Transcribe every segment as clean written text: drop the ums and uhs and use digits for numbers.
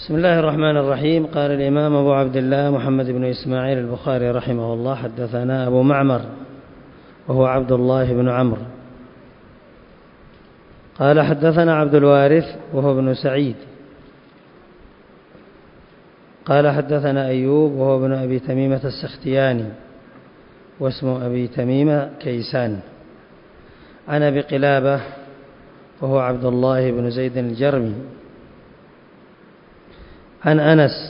بسم الله الرحمن الرحيم. قال الإمام أبو عبد الله محمد بن إسماعيل البخاري رحمه الله: حدثنا أبو معمر وهو عبد الله بن عمرو قال حدثنا عبد الوارث وهو ابن سعيد قال حدثنا أيوب وهو ابن أبي تميمة السختياني واسم أبي تميمة كيسان عن أبي قلابة وهو عبد الله بن زيد الجرمي عن أنس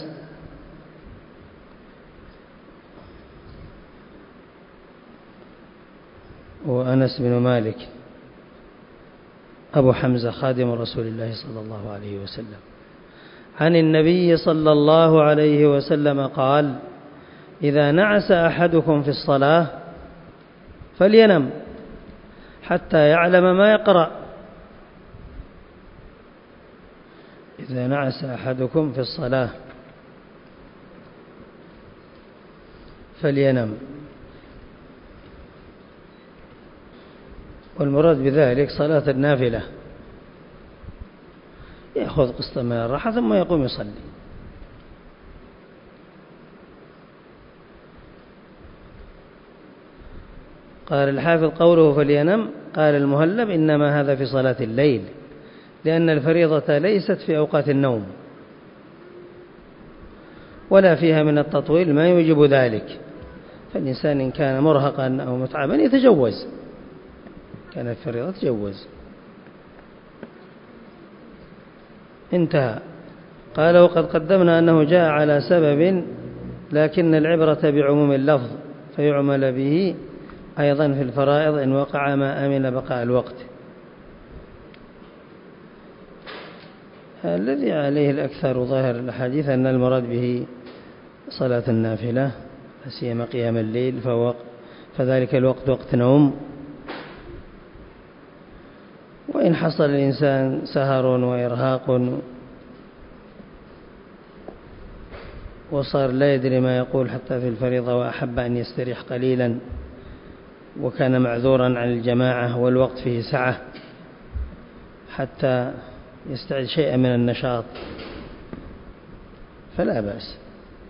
وأنس بن مالك أبو حمزة خادم رسول الله صلى الله عليه وسلم عن النبي صلى الله عليه وسلم قال: إذا نعس أحدكم في الصلاة فلينم حتى يعلم ما يقرأ. إذا نعس أحدكم في الصلاة فلينم، والمراد بذلك صلاة النافلة، يأخذ قسطا من الراحة ثم يقوم يصلي. قال الحافظ: قوله فلينم، قال المهلب: إنما هذا في صلاة الليل، لأن الفريضة ليست في أوقات النوم ولا فيها من التطويل ما يوجب ذلك، فالإنسان إن كان مرهقا أو متعبا يتجوز، كانت الفريضة تجوز. انتهى. قال: وقد قدمنا أنه جاء على سبب، لكن العبرة بعموم اللفظ، فيعمل به أيضا في الفرائض إن وقع ما أمن بقاء الوقت. الذي عليه الأكثر ظاهر الأحاديث أن المراد به صلاة النافلة، سيما قيام الليل، فذلك الوقت وقت نوم، وإن حصل الإنسان سهر وإرهاق وصار لا يدري ما يقول حتى في الفريضة وأحب أن يستريح قليلا وكان معذورا عن الجماعة والوقت فيه سعة حتى يستعد شيئا من النشاط فلا بأس.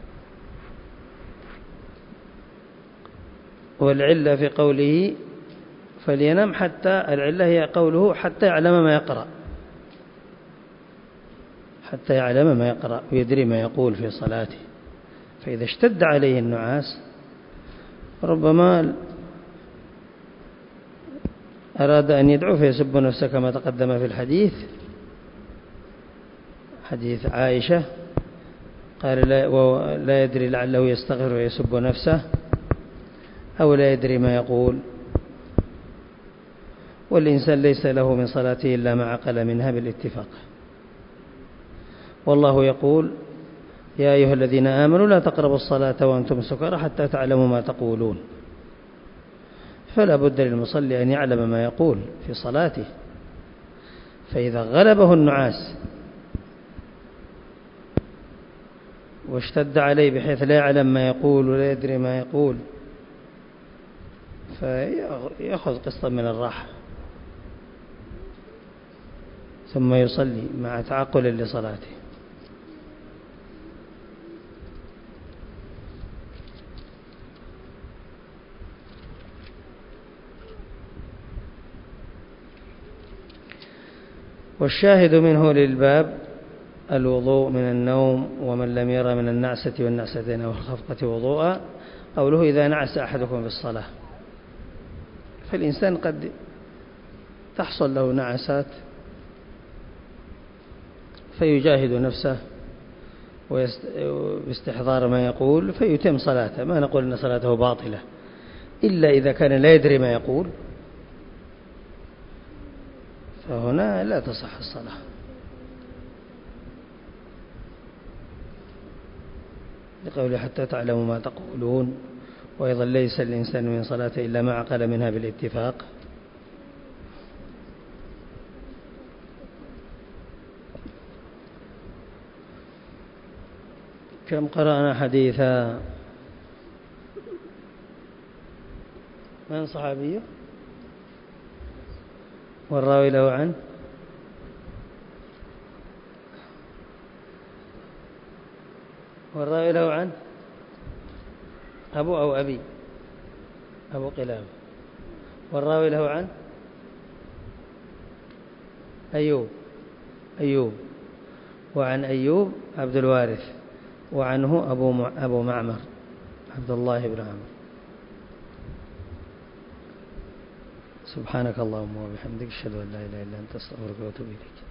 والعلة في قوله فلينم حتى، العلة هي قوله حتى يعلم ما يقرأ، حتى يعلم ما يقرأ ويدري ما يقول في صلاته. فإذا اشتد عليه النعاس ربما أراد أن يدعو فيسب نفسه كما تقدم في الحديث، حديث عائشة، قال: لا يدري لعله يستغفر ويسب نفسه، أو لا يدري ما يقول. والإنسان ليس له من صلاته إلا ما عقل منها بالاتفاق. والله يقول: يا أيها الذين آمنوا لا تقربوا الصلاة وأنتم سكارى حتى تعلموا ما تقولون. فلا بد للمصلي أن يعلم ما يقول في صلاته، فإذا غلبه النعاس واشتد عليه بحيث لا يعلم ما يقول ولا يدري ما يقول، فيأخذ قسطا من الراحة ثم يصلي مع تعقل لصلاته. والشاهد منه للباب الوضوء من النوم، ومن لم يرى من النعسة والنعستين أو الخفقة وضوءا، قوله: إذا نعس أحدكم في الصلاة. فالإنسان قد تحصل له نعسات فيجاهد نفسه باستحضار ما يقول فيتم صلاته، ما نقول أن صلاته باطلة، إلا إذا كان لا يدري ما يقول، فهنا لا تصح الصلاة. لقوله: حتى تعلموا ما تقولون. وأيضا ليس الإنسان من صلاته إلا ما عقل منها بالاتفاق. كم قرأنا حديثا؟ من صحابيه والراوي له عنه؟ والراوي له عن أبو أو أبي أبو قلابة. والراوي له عن أيوب وعن أيوب عبد الوارث وعنه أبو معمر عبد الله بن عمرو. سبحانك اللهم وبحمدك أشهد أن لا إله إلا أنت أستغفرك وأتوب إليك.